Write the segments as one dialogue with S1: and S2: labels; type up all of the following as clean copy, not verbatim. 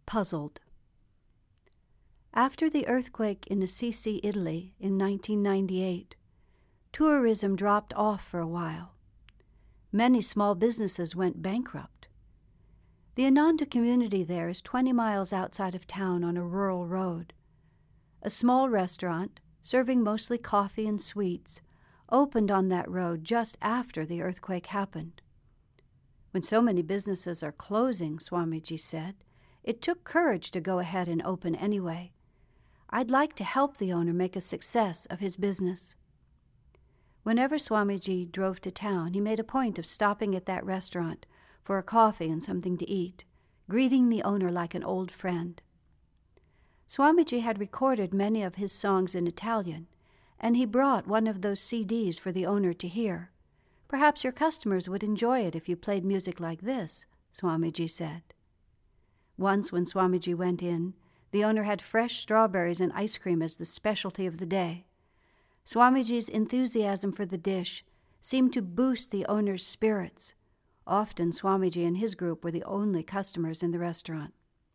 S1: puzzled. After the earthquake in Assisi, Italy in 1998, tourism dropped off for a while. Many small businesses went bankrupt. The Ananda community there is 20 miles outside of town on a rural road. A small restaurant, serving mostly coffee and sweets, opened on that road just after the earthquake happened. When so many businesses are closing, Swamiji said, it took courage to go ahead and open anyway. I'd like to help the owner make a success of his business. Whenever Swamiji drove to town, he made a point of stopping at that restaurant for a coffee and something to eat, greeting the owner like an old friend. Swamiji had recorded many of his songs in Italian, and he brought one of those CDs for the owner to hear. Perhaps your customers would enjoy it if you played music like this, Swamiji said. Once when Swamiji went in, the owner had fresh strawberries and ice cream as the specialty of the day. Swamiji's enthusiasm for the dish seemed to boost the owner's spirits. Often Swamiji and his group were the only customers in the restaurant.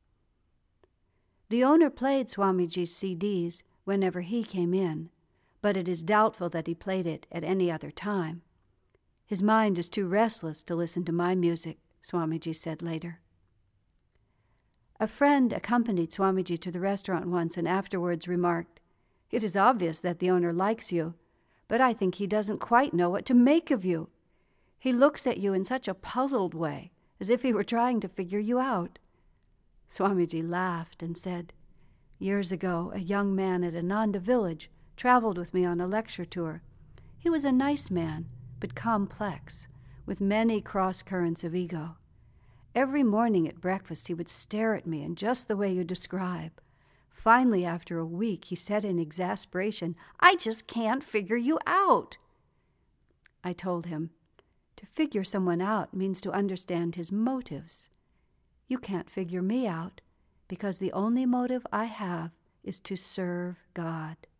S1: The owner played Swamiji's CDs whenever he came in, but it is doubtful that he played it at any other time. His mind is too restless to listen to my music, Swamiji said later. A friend accompanied Swamiji to the restaurant once and afterwards remarked, "It is obvious that the owner likes you, but I think he doesn't quite know what to make of you. He looks at you in such a puzzled way, as if he were trying to figure you out." Swamiji laughed and said, "Years ago, a young man at Ananda village traveled with me on a lecture tour. He was a nice man, but complex, with many cross-currents of ego. Every morning at breakfast, he would stare at me in just the way you describe. Finally, after a week, he said in exasperation, 'I just can't figure you out.' I told him, 'To figure someone out means to understand his motives. You can't figure me out because the only motive I have is to serve God.'"